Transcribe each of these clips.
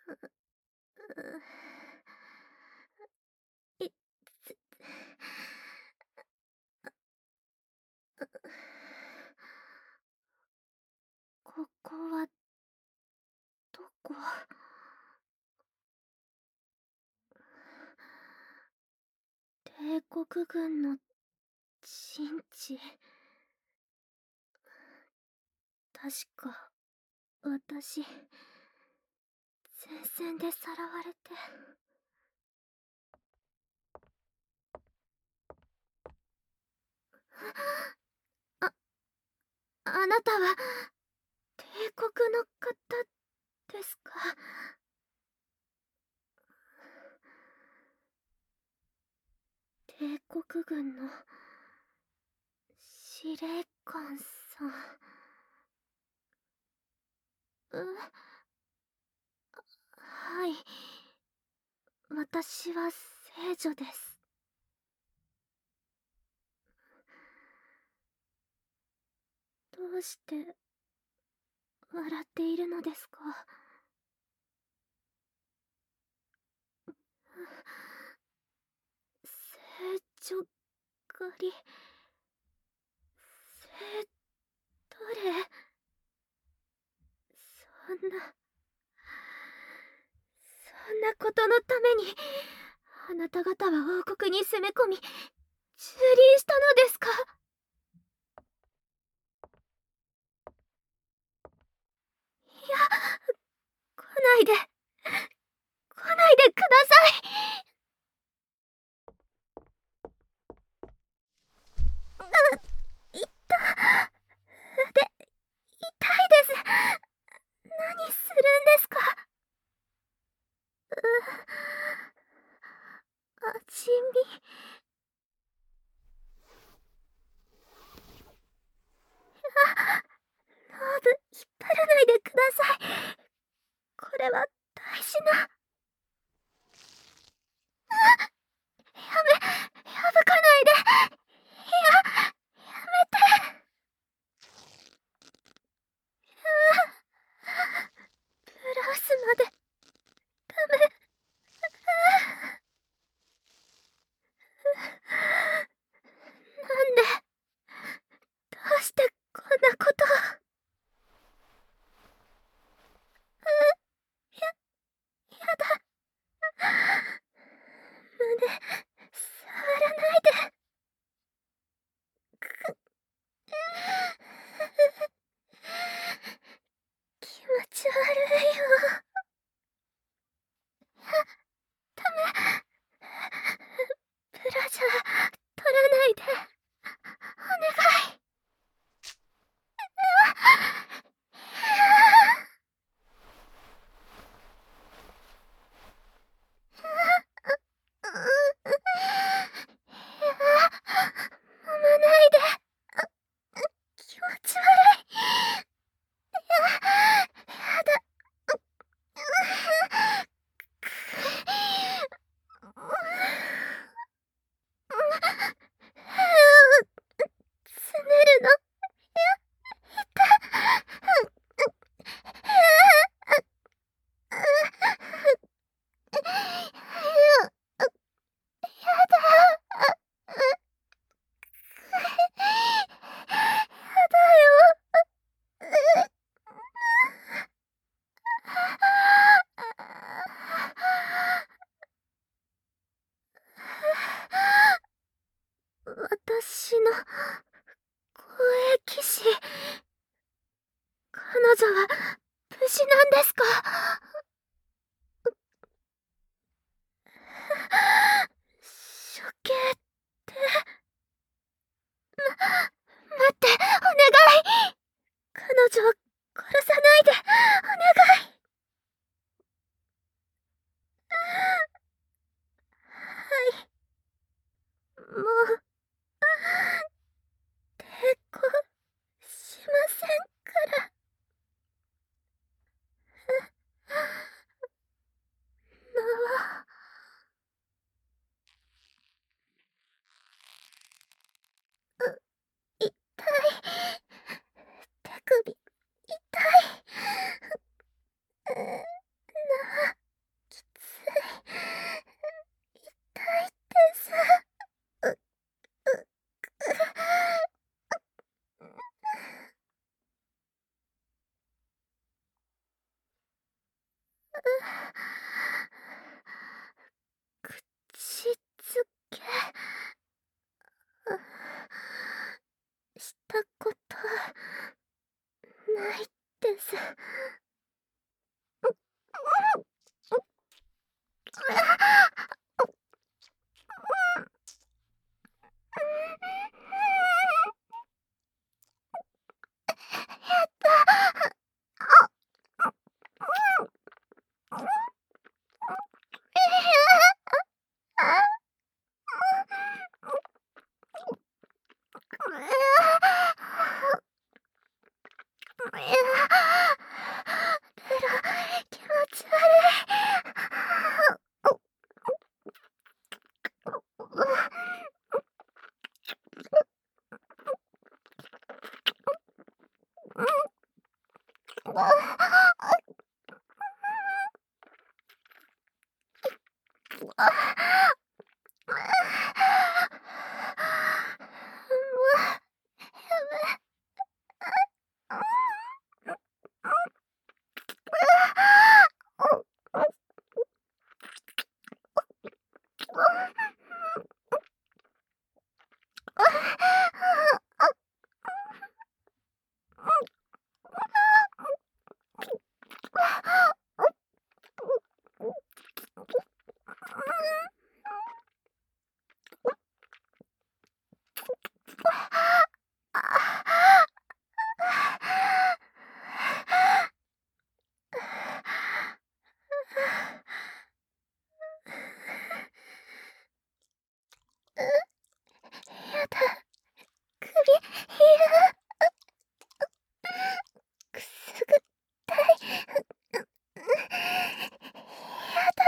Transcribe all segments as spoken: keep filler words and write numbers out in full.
いつここはどこ？帝国軍の陣地。確か私前線でさらわれて。ああなたは帝国の方ですか？帝国軍の司令官さん。うはい、私は聖女です。どうして笑っているのですか？聖女狩り。聖誰？そんなそんなことのためにあなた方は王国に攻め込み蹂躙したのですか？いや、来ないで来ないでください。う、いった腕痛いです。何するんですか？う味見。ノーブ、引っ張らないでください。これは大事な。やめ破かないで。いや、やめて。ブラウスまでダメ。なんで、どうしてこんなことを。や、やだ。胸、触らないで。く気持ち悪いよ。ダメ。ブラジャー取らないで。お願い。揉まないで。気持ち悪い。や、やだ。つねるの。や、私の護衛騎士。彼女は無事なんですか？処刑って。ま、待って、お願い。彼女を殺さないで、お願い。はい、もう抵抗しませんから。 口づけしたことないです。やった。気持ち悪やだ。首、いや、くすぐったい。やだ。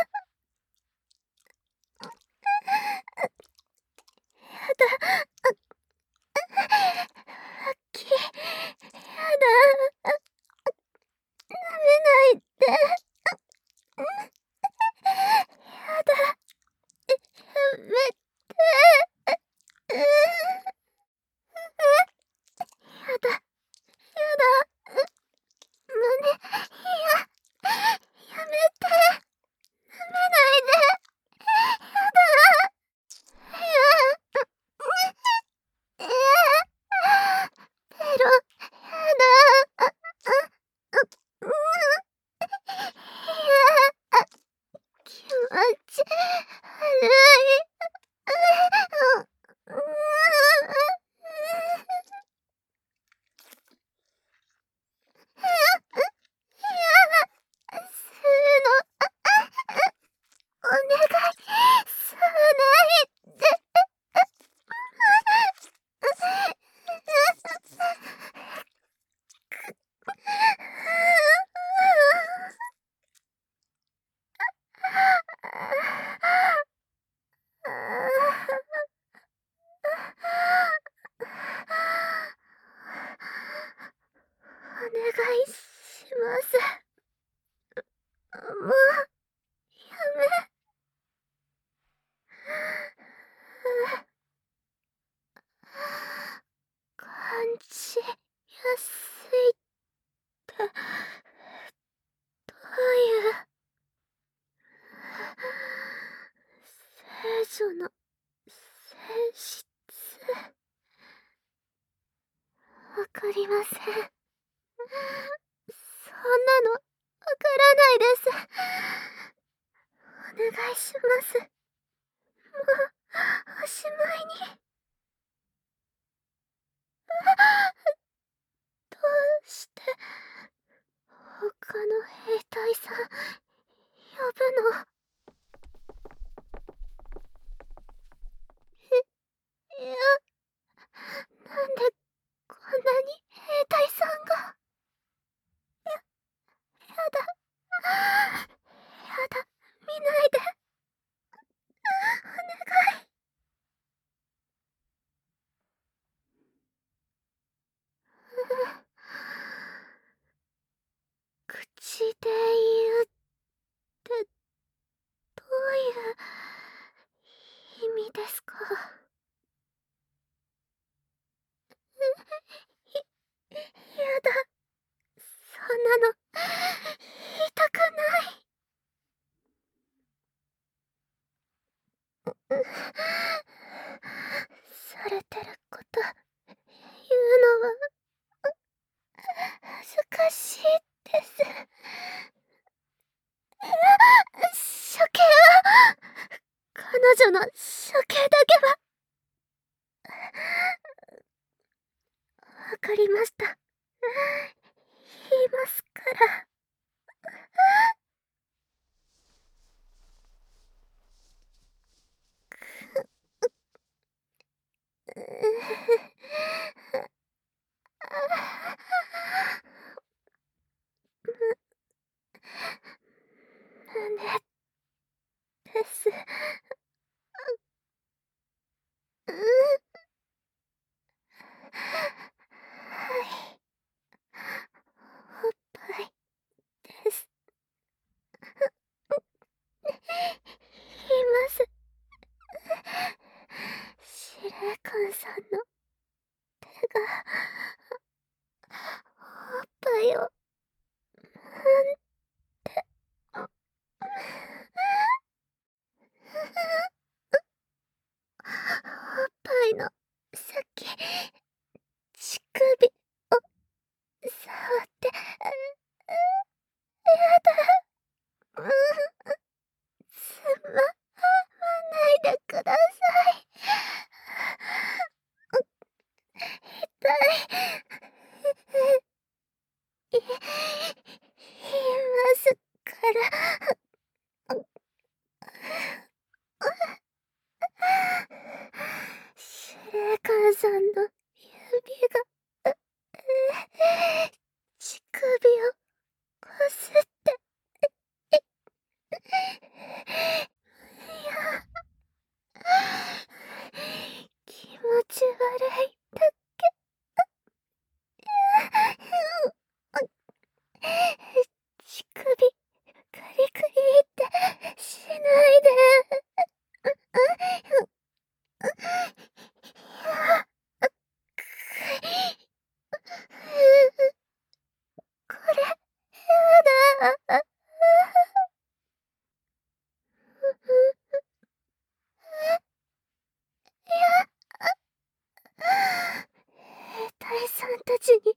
やだ。あっき。やだ。舐めないで。やだ。やめて。やだ。やだ。胸、いや、やめて。舐めないで。やだ。いや、いや、ペロ、やだ。いや、気持ち悪い。吸うの、お願い、吸わないで。お願いします。もう、やめ。感じやすいってどういう聖女の性質わかりません。そんなのわからないです。お願いします。もうおしまいに。どうして他の兵隊さん呼ぶの？いや、なんでこんなに兵隊さんが。や、やだ。やだ。見ないで。お願い。 しいです。処刑は、彼女の処刑だけは。わかりました。言いますから。胸です。う、うん。はい。おっぱいです。言います。司令官さんの手が、おっぱいを、うんって。おっぱいの先、乳首を触って、う、う、やだ。うん、つままないでください。痛い。い、言いますから。司令官さんの指が、う、え、乳首をこすって、い、いや、気持ち悪いだけ。乳首、クリクリってしないで。これ、やだ。兵隊さんたちに